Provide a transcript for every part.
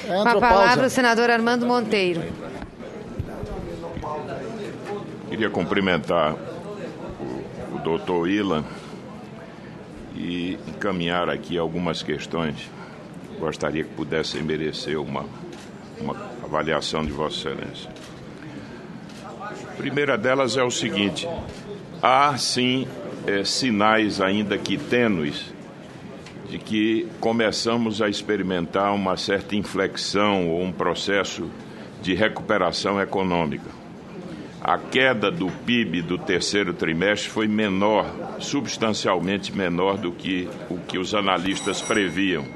Com a palavra o senador Armando Monteiro. Queria cumprimentar o doutor Ilan e encaminhar aqui algumas questões. Gostaria que pudessem merecer uma avaliação de Vossa Excelência. A primeira delas é o seguinte: há sim sinais, ainda que tênues, de que começamos a experimentar uma certa inflexão ou um processo de recuperação econômica. A queda do PIB do terceiro trimestre foi menor, substancialmente menor do que o que os analistas previam.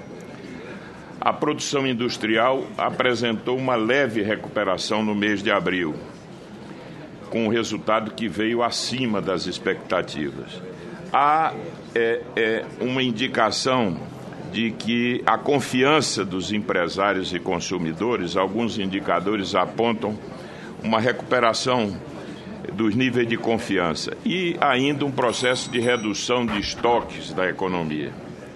A produção industrial apresentou uma leve recuperação no mês de abril, com um resultado que veio acima das expectativas. Há uma indicação de que a confiança dos empresários e consumidores, alguns indicadores apontam uma recuperação dos níveis de confiança e ainda um processo de redução de estoques da economia.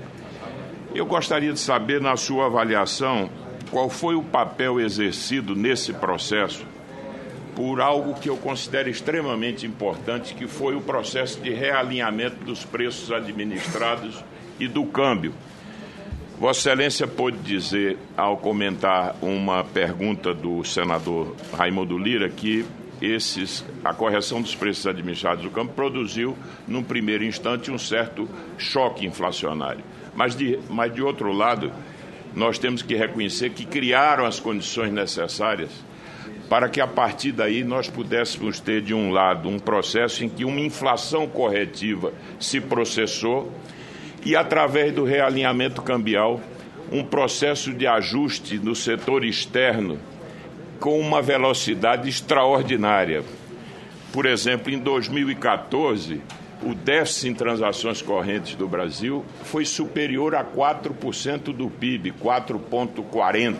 Eu gostaria de saber, na sua avaliação, qual foi o papel exercido nesse processo por algo que eu considero extremamente importante, que foi o processo de realinhamento dos preços administrados e do câmbio. Vossa Excelência pôde dizer, ao comentar uma pergunta do senador Raimundo Lira, que a correção dos preços administrados do câmbio produziu, num primeiro instante, um certo choque inflacionário. Mas de outro lado, nós temos que reconhecer que criaram as condições necessárias para que, a partir daí, nós pudéssemos ter, de um lado, um processo em que uma inflação corretiva se processou e, através do realinhamento cambial, um processo de ajuste no setor externo com uma velocidade extraordinária. Por exemplo, em 2014, o déficit em transações correntes do Brasil foi superior a 4% do PIB, 4,40%.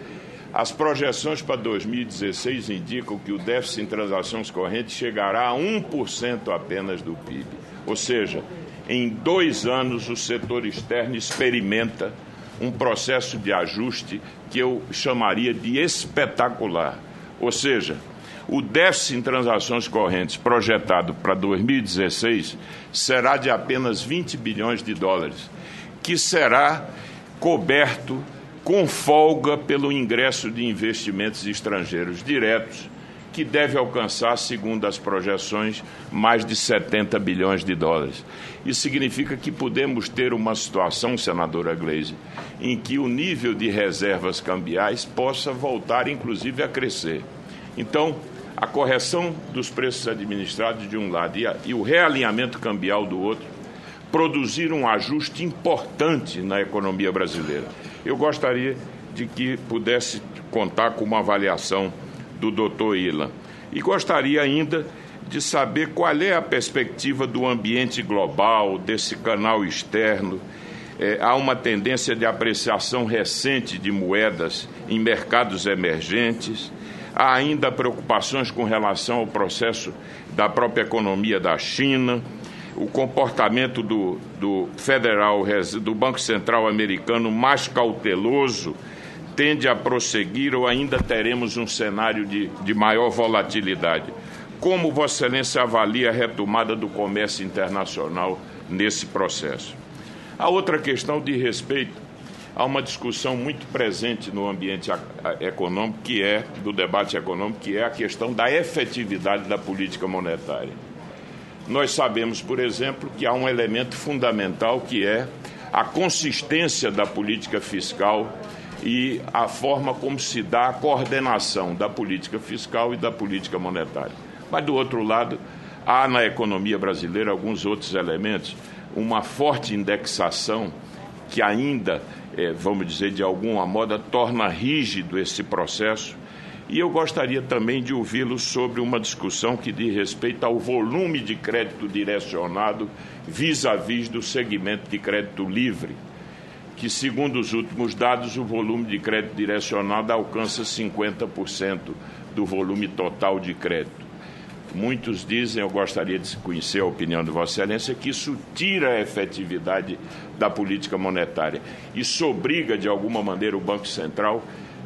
As projeções para 2016 indicam que o déficit em transações correntes chegará a 1% apenas do PIB. Ou seja, em 2 anos o setor externo experimenta um processo de ajuste que eu chamaria de espetacular. Ou seja, o déficit em transações correntes projetado para 2016 será de apenas 20 bilhões de dólares, que será coberto com folga pelo ingresso de investimentos estrangeiros diretos, que deve alcançar, segundo as projeções, mais de 70 bilhões de dólares. Isso significa que podemos ter uma situação, senadora Gleisi, em que o nível de reservas cambiais possa voltar, inclusive, a crescer. Então, a correção dos preços administrados de um lado e o realinhamento cambial do outro produziram um ajuste importante na economia brasileira. Eu gostaria de que pudesse contar com uma avaliação do doutor Ilan. E gostaria ainda de saber qual é a perspectiva do ambiente global, desse canal externo. Há uma tendência de apreciação recente de moedas em mercados emergentes. Há ainda preocupações com relação ao processo da própria economia da China. O comportamento do Banco Central americano mais cauteloso tende a prosseguir ou ainda teremos um cenário de maior volatilidade? Como Vossa Excelência avalia a retomada do comércio internacional nesse processo? A outra questão diz respeito a uma discussão muito presente no ambiente econômico, do debate econômico, que é a questão da efetividade da política monetária. Nós sabemos, por exemplo, que há um elemento fundamental que é a consistência da política fiscal e a forma como se dá a coordenação da política fiscal e da política monetária. Mas, do outro lado, há na economia brasileira alguns outros elementos, uma forte indexação que ainda, vamos dizer, de alguma modo, torna rígido esse processo. E eu gostaria também de ouvi-lo sobre uma discussão que diz respeito ao volume de crédito direcionado vis-à-vis do segmento de crédito livre, que, segundo os últimos dados, o volume de crédito direcionado alcança 50% do volume total de crédito. Muitos dizem, eu gostaria de conhecer a opinião de Vossa Excelência, que isso tira a efetividade da política monetária. Isso obriga, de alguma maneira, o Banco Central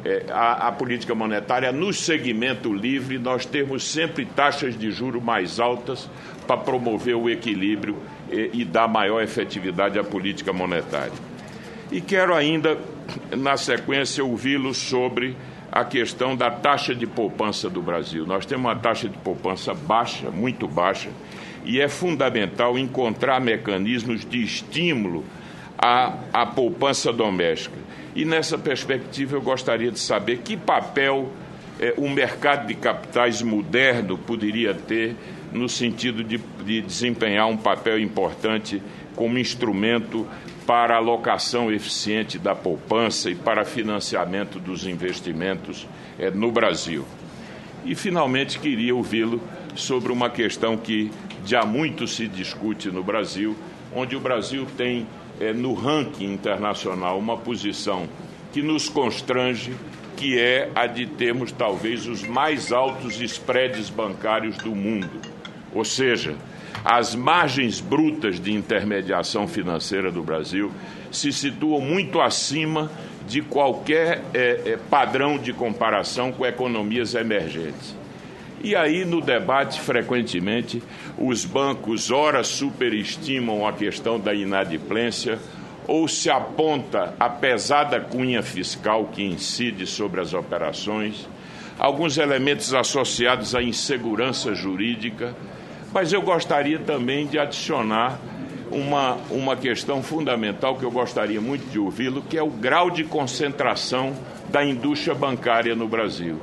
a política monetária no segmento livre, nós temos sempre taxas de juros mais altas para promover o equilíbrio e dar maior efetividade à política monetária. E quero ainda, na sequência, ouvi-lo sobre a questão da taxa de poupança do Brasil. Nós temos uma taxa de poupança baixa, muito baixa, e é fundamental encontrar mecanismos de estímulo à poupança doméstica. E nessa perspectiva eu gostaria de saber que papel o mercado de capitais moderno poderia ter no sentido de desempenhar um papel importante como instrumento para a alocação eficiente da poupança e para financiamento dos investimentos no Brasil. E, finalmente, queria ouvi-lo sobre uma questão que já muito se discute no Brasil, onde o Brasil tem, no ranking internacional, uma posição que nos constrange, que é a de termos, talvez, os mais altos spreads bancários do mundo. Ou seja, as margens brutas de intermediação financeira do Brasil se situam muito acima de qualquer padrão de comparação com economias emergentes. E aí, no debate, frequentemente, os bancos ora superestimam a questão da inadimplência ou se aponta a pesada cunha fiscal que incide sobre as operações, alguns elementos associados à insegurança jurídica, mas eu gostaria também de adicionar uma questão fundamental que eu gostaria muito de ouvi-lo, que é o grau de concentração da indústria bancária no Brasil.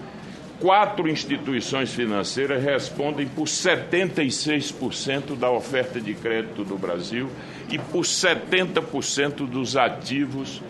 4 instituições financeiras respondem por 76% da oferta de crédito do Brasil e por 70% dos ativos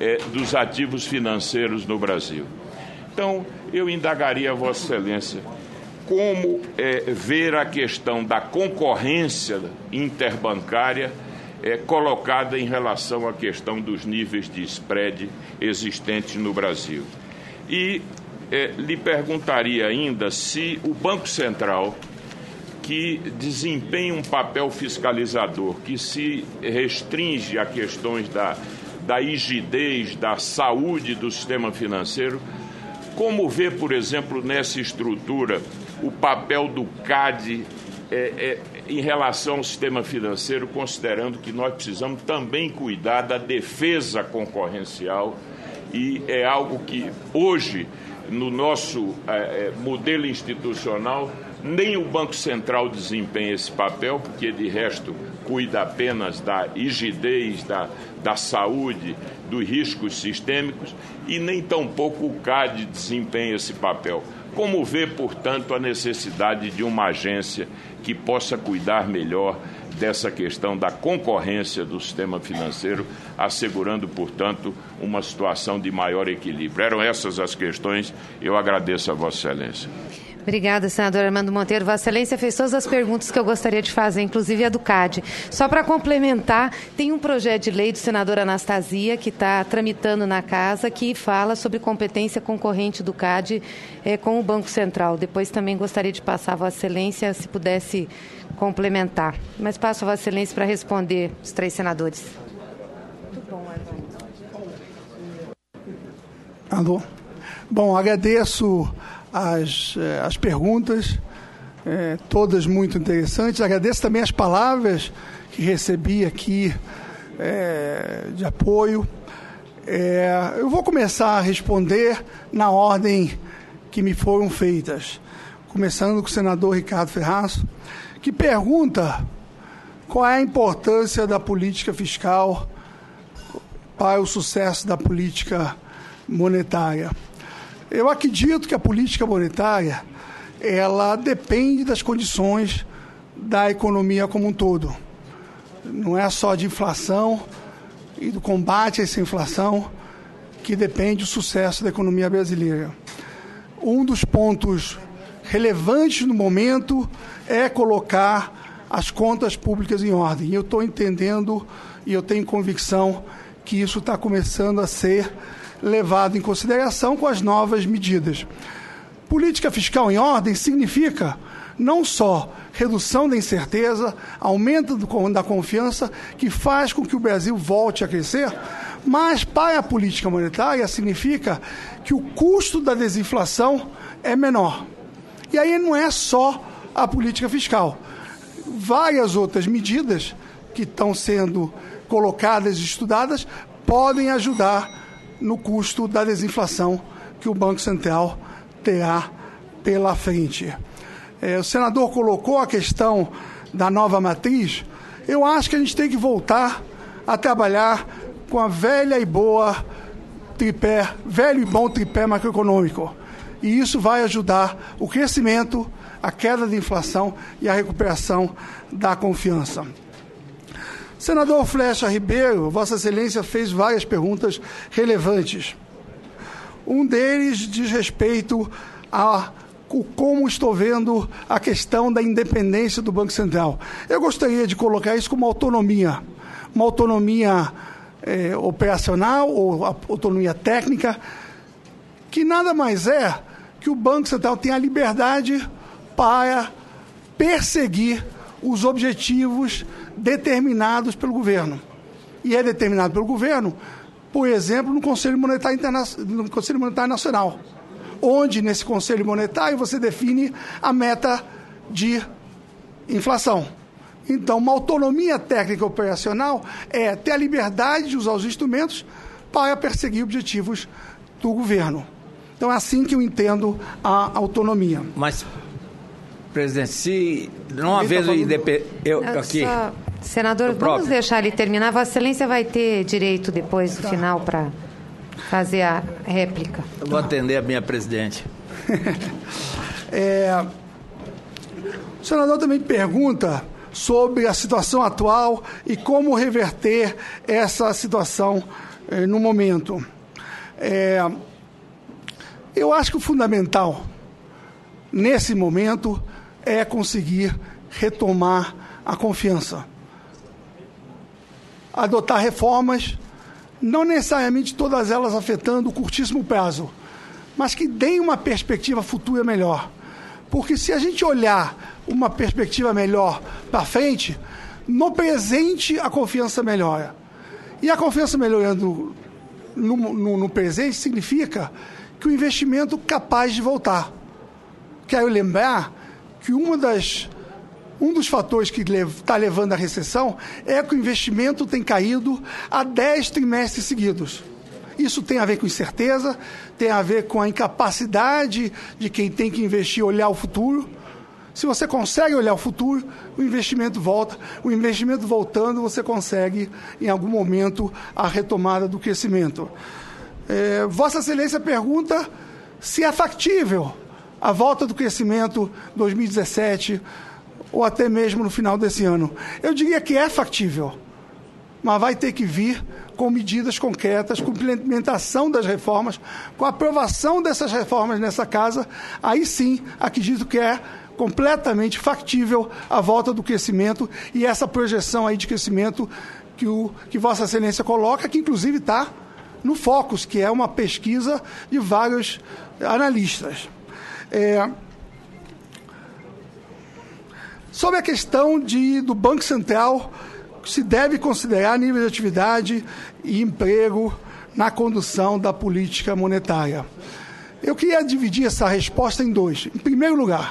financeiros no Brasil. Então, eu indagaria a Vossa Excelência como ver a questão da concorrência interbancária colocada em relação à questão dos níveis de spread existentes no Brasil. E lhe perguntaria ainda se o Banco Central, que desempenha um papel fiscalizador, que se restringe a questões da rigidez, da saúde do sistema financeiro, como vê, por exemplo, nessa estrutura, o papel do CAD em relação ao sistema financeiro, considerando que nós precisamos também cuidar da defesa concorrencial, e é algo que hoje, no nosso modelo institucional, nem o Banco Central desempenha esse papel, porque de resto cuida apenas da rigidez, da saúde, dos riscos sistêmicos, e nem tampouco o CAD desempenha esse papel. Como vê, portanto, a necessidade de uma agência que possa cuidar melhor dessa questão da concorrência do sistema financeiro, assegurando, portanto, uma situação de maior equilíbrio? Eram essas as questões. Eu agradeço a Vossa Excelência. Obrigada, senador Armando Monteiro. Vossa Excelência fez todas as perguntas que eu gostaria de fazer, inclusive a do CAD. Só para complementar, tem um projeto de lei do senador Anastasia que está tramitando na casa, que fala sobre competência concorrente do CAD com o Banco Central. Depois também gostaria de passar a Vossa Excelência, se pudesse complementar. Mas passo a Vossa Excelência para responder os 3 senadores. Muito bom, Armando. Bom, agradeço as perguntas, todas muito interessantes. Agradeço também as palavras que recebi aqui de apoio. Eu vou começar a responder na ordem que me foram feitas, começando com o senador Ricardo Ferraz, que pergunta qual é a importância da política fiscal para o sucesso da política monetária. Eu acredito que a política monetária, ela depende das condições da economia como um todo. Não é só de inflação e do combate a essa inflação que depende o sucesso da economia brasileira. Um dos pontos relevantes no momento é colocar as contas públicas em ordem. E eu estou entendendo e eu tenho convicção que isso está começando a ser levado em consideração com as novas medidas. Política fiscal em ordem significa não só redução da incerteza, aumento da confiança, que faz com que o Brasil volte a crescer, Mas, para a política monetária, significa que o custo da desinflação é menor. E aí não é só a política fiscal. Várias outras medidas que estão sendo colocadas e estudadas podem ajudar no custo da desinflação que o Banco Central terá pela frente. O senador colocou a questão da nova matriz. Eu acho que a gente tem que voltar a trabalhar com a velho e bom tripé macroeconômico. E isso vai ajudar o crescimento, a queda da inflação e a recuperação da confiança. Senador Flecha Ribeiro, Vossa Excelência fez várias perguntas relevantes. Um deles diz respeito a como estou vendo a questão da independência do Banco Central. Eu gostaria de colocar isso como autonomia. Uma autonomia operacional ou autonomia técnica, que nada mais é que o Banco Central tenha a liberdade para perseguir os objetivos determinados pelo governo. E é determinado pelo governo, por exemplo, no Conselho Monetário Nacional, onde, nesse Conselho Monetário, você define a meta de inflação. Então, uma autonomia técnica operacional é ter a liberdade de usar os instrumentos para perseguir objetivos do governo. Então, é assim que eu entendo a autonomia. Mas, presidente, se não haver independência... Senador, vamos deixar ele terminar. Vossa Excelência vai ter direito depois do final para fazer a réplica. Eu vou atender a minha presidente. O senador também pergunta sobre a situação atual e como reverter essa situação no momento. Eu acho que o fundamental, nesse momento, é conseguir retomar a confiança. Adotar reformas, não necessariamente todas elas afetando o curtíssimo prazo, mas que deem uma perspectiva futura melhor. Porque se a gente olhar uma perspectiva melhor para frente, no presente a confiança melhora. E a confiança melhorando no presente significa que o investimento é capaz de voltar. Quero lembrar que um dos fatores que está levando à recessão é que o investimento tem caído há 10 trimestres seguidos. Isso tem a ver com incerteza, tem a ver com a incapacidade de quem tem que investir olhar o futuro. Se você consegue olhar o futuro, o investimento volta. O investimento voltando, você consegue, em algum momento, a retomada do crescimento. Vossa Excelência pergunta se é factível a volta do crescimento 2017 ou até mesmo no final desse ano. Eu diria que é factível, mas vai ter que vir com medidas concretas, com implementação das reformas, com a aprovação dessas reformas nessa casa. Aí sim, acredito que é completamente factível a volta do crescimento e essa projeção aí de crescimento que Vossa Excelência coloca, que inclusive está no Focus, que é uma pesquisa de vários analistas. Sobre a questão do Banco Central, se deve considerar nível de atividade e emprego na condução da política monetária. Eu queria dividir essa resposta em dois. Em primeiro lugar,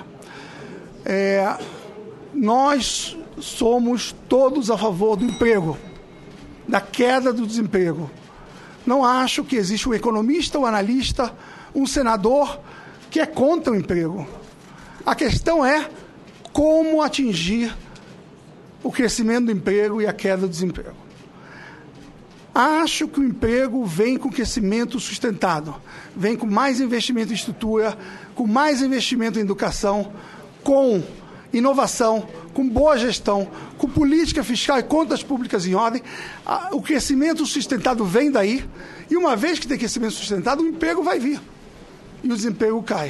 nós somos todos a favor do emprego, da queda do desemprego. Não acho que existe um economista, um analista, um senador que é contra o emprego. A questão é como atingir o crescimento do emprego e a queda do desemprego. Acho que o emprego vem com crescimento sustentado, vem com mais investimento em estrutura, com mais investimento em educação, com inovação, com boa gestão, com política fiscal e contas públicas em ordem. O crescimento sustentado vem daí, e uma vez que tem crescimento sustentado, o emprego vai vir e o desemprego cai.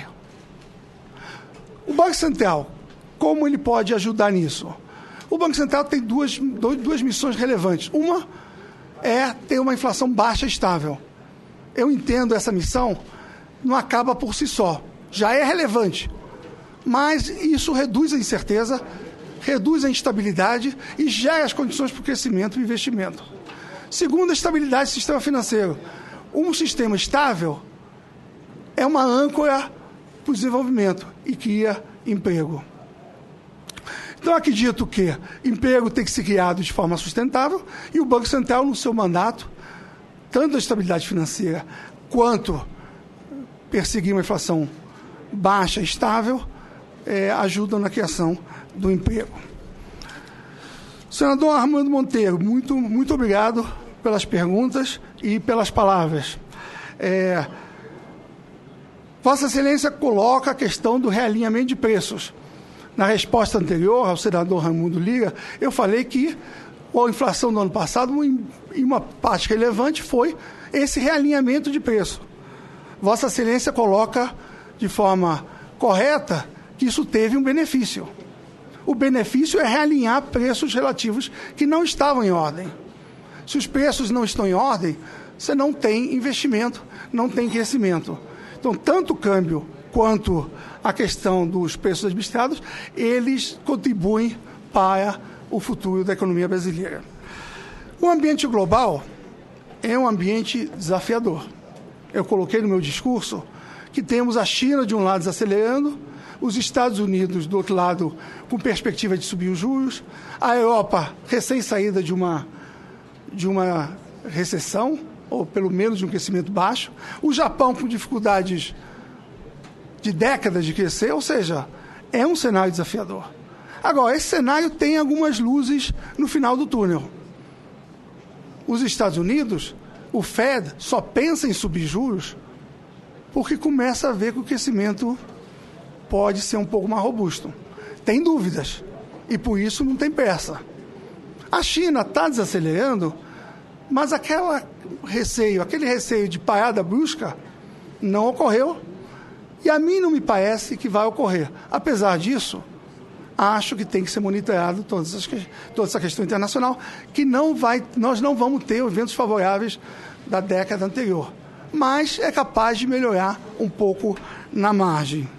O Banco Central, como ele pode ajudar nisso? O Banco Central tem duas missões relevantes. Uma é ter uma inflação baixa e estável. Eu entendo essa missão, não acaba por si só. Já é relevante. Mas isso reduz a incerteza, reduz a instabilidade e gera as condições para o crescimento e investimento. Segundo, a estabilidade do sistema financeiro. Um sistema estável é uma âncora para o desenvolvimento e cria emprego. Então, eu acredito que emprego tem que ser criado de forma sustentável e o Banco Central, no seu mandato, tanto a estabilidade financeira quanto perseguir uma inflação baixa e estável, ajudam na criação do emprego. Senador Armando Monteiro, muito obrigado pelas perguntas e pelas palavras. Vossa Excelência coloca a questão do realinhamento de preços. Na resposta anterior ao senador Raimundo Lira, eu falei que a inflação do ano passado, em uma parte relevante, foi esse realinhamento de preço. Vossa Excelência coloca de forma correta que isso teve um benefício. O benefício é realinhar preços relativos que não estavam em ordem. Se os preços não estão em ordem, você não tem investimento, não tem crescimento. Então, tanto o câmbio quanto a questão dos preços administrados, eles contribuem para o futuro da economia brasileira. O ambiente global é um ambiente desafiador. Eu coloquei no meu discurso que temos a China, de um lado, desacelerando, os Estados Unidos, do outro lado, com perspectiva de subir os juros, a Europa, recém-saída de uma recessão, ou pelo menos de um crescimento baixo, o Japão com dificuldades de décadas de crescer, ou seja, é um cenário desafiador. Agora, esse cenário tem algumas luzes no final do túnel. Os Estados Unidos, o Fed, só pensa em subir juros porque começa a ver que o crescimento pode ser um pouco mais robusto. Tem dúvidas, e por isso não tem pressa. A China está desacelerando, mas aquele receio de parada brusca não ocorreu, e a mim não me parece que vai ocorrer. Apesar disso, acho que tem que ser monitorado toda essa questão internacional, que nós não vamos ter eventos favoráveis da década anterior, mas é capaz de melhorar um pouco na margem.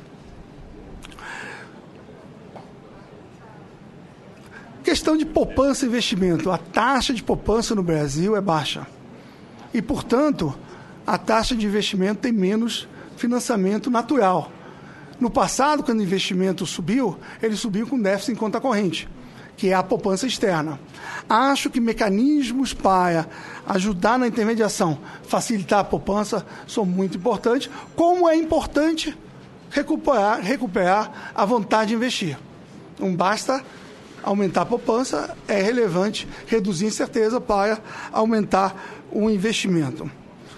Questão de poupança e investimento. A taxa de poupança no Brasil é baixa. E, portanto, a taxa de investimento tem menos financiamento natural. No passado, quando o investimento subiu, ele subiu com déficit em conta corrente, que é a poupança externa. Acho que mecanismos para ajudar na intermediação, facilitar a poupança, são muito importantes, como é importante recuperar a vontade de investir. Não basta aumentar a poupança, é relevante reduzir a incerteza para aumentar o investimento.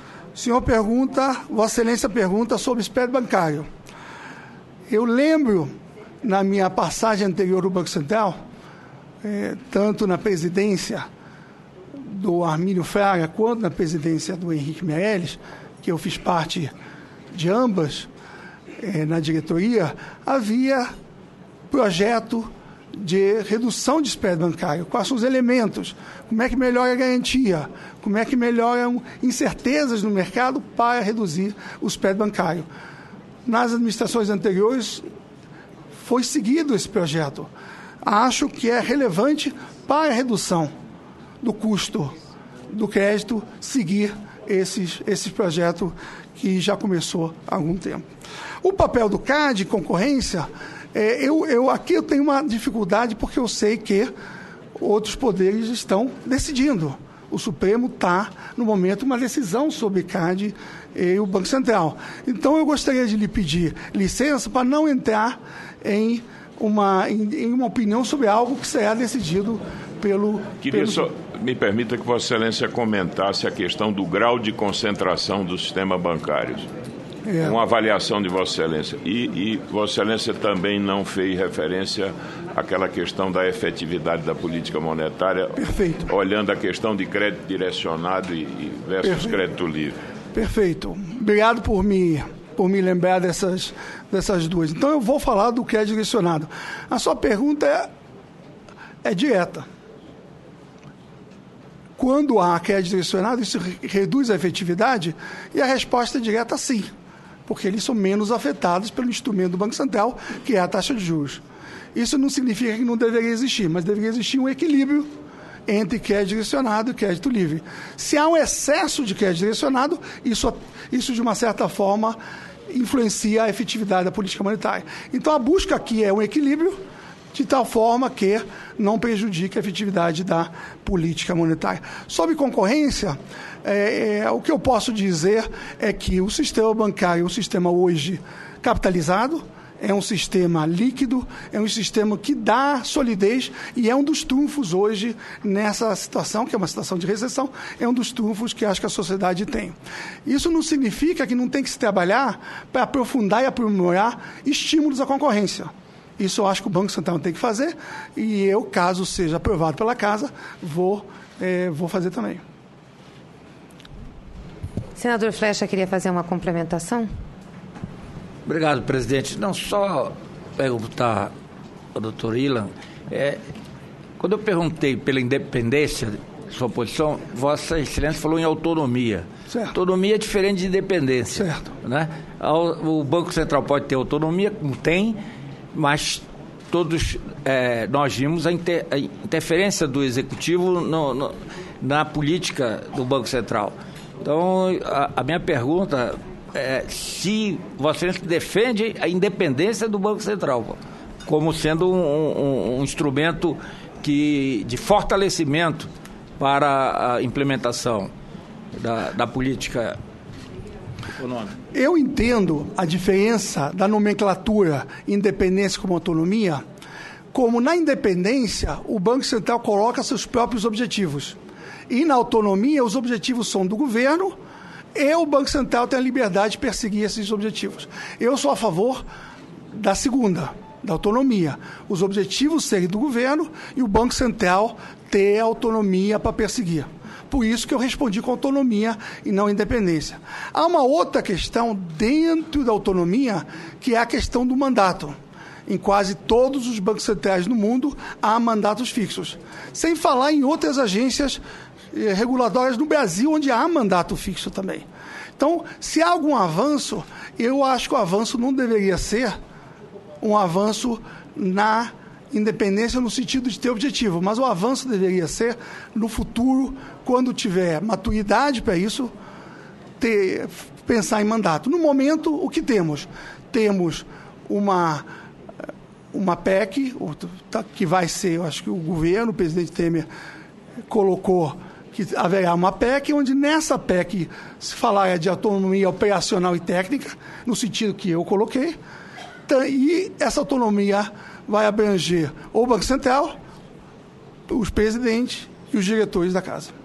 Vossa Excelência pergunta sobre spread bancário. Eu lembro, na minha passagem anterior do Banco Central, tanto na presidência do Armínio Fraga, quanto na presidência do Henrique Meirelles, que eu fiz parte de ambas, na diretoria, havia projeto de redução de spread bancário. Quais são os elementos? Como é que melhora a garantia? Como é que melhoram incertezas no mercado para reduzir o spread bancário? Nas administrações anteriores, foi seguido esse projeto. Acho que é relevante para a redução do custo do crédito seguir esse projeto que já começou há algum tempo. O papel do CAD, concorrência, aqui eu tenho uma dificuldade porque eu sei que outros poderes estão decidindo. O Supremo está, no momento, uma decisão sobre CAD e o Banco Central. Então, eu gostaria de lhe pedir licença para não entrar em uma opinião sobre algo que será decidido pelo... Me permita que Vossa Excelência comentasse a questão do grau de concentração do sistema bancário. Uma avaliação de Vossa Excelência. E Vossa Excelência também não fez referência àquela questão da efetividade da política monetária. Perfeito. Olhando a questão de crédito direcionado versus crédito livre. Perfeito. Obrigado por me lembrar dessas duas. Então, eu vou falar do crédito direcionado. A sua pergunta é direta. Quando há crédito direcionado, isso reduz a efetividade? E a resposta é direta, sim, porque eles são menos afetados pelo instrumento do Banco Central, que é a taxa de juros. Isso não significa que não deveria existir, mas deveria existir um equilíbrio entre crédito direcionado e crédito livre. Se há um excesso de crédito direcionado, isso de uma certa forma influencia a efetividade da política monetária. Então a busca aqui é um equilíbrio de tal forma que não prejudique a efetividade da política monetária. Sobre concorrência, o que eu posso dizer é que o sistema bancário é um sistema hoje capitalizado, é um sistema líquido, é um sistema que dá solidez e é um dos trunfos hoje nessa situação, que é uma situação de recessão, é um dos trunfos que acho que a sociedade tem. Isso não significa que não tem que se trabalhar para aprofundar e aprimorar estímulos à concorrência. Isso eu acho que o Banco Central tem que fazer e eu, caso seja aprovado pela Casa, vou fazer também. Senador Flexa queria fazer uma complementação? Obrigado, presidente. Não, só perguntar ao doutor Ilan, quando eu perguntei pela independência de sua posição, Vossa Excelência falou em autonomia. Certo. Autonomia é diferente de independência. Certo. Né? O Banco Central pode ter autonomia, como tem, mas todos nós vimos a interferência do Executivo na política do Banco Central. Então, a minha pergunta se Vossa Excelência defende a independência do Banco Central como sendo um instrumento de fortalecimento para a implementação da política econômica. Eu entendo a diferença da nomenclatura independência como autonomia, como na independência o Banco Central coloca seus próprios objetivos e na autonomia os objetivos são do governo e o Banco Central tem a liberdade de perseguir esses objetivos. Eu sou a favor da segunda, da autonomia. Os objetivos serem do governo e o Banco Central ter autonomia para perseguir. Por isso que eu respondi com autonomia e não independência. Há uma outra questão dentro da autonomia, que é a questão do mandato. Em quase todos os bancos centrais no mundo há mandatos fixos. Sem falar em outras agências regulatórias no Brasil, onde há mandato fixo também. Então, se há algum avanço, eu acho que o avanço não deveria ser um avanço na independência no sentido de ter objetivo, mas o avanço deveria ser, no futuro, quando tiver maturidade para isso, pensar em mandato. No momento, o que temos? Temos uma PEC, que vai ser, eu acho que o governo, o presidente Temer, colocou que haverá uma PEC, onde nessa PEC se falar de autonomia operacional e técnica, no sentido que eu coloquei, e essa autonomia vai abranger o Banco Central, os presidentes e os diretores da Casa.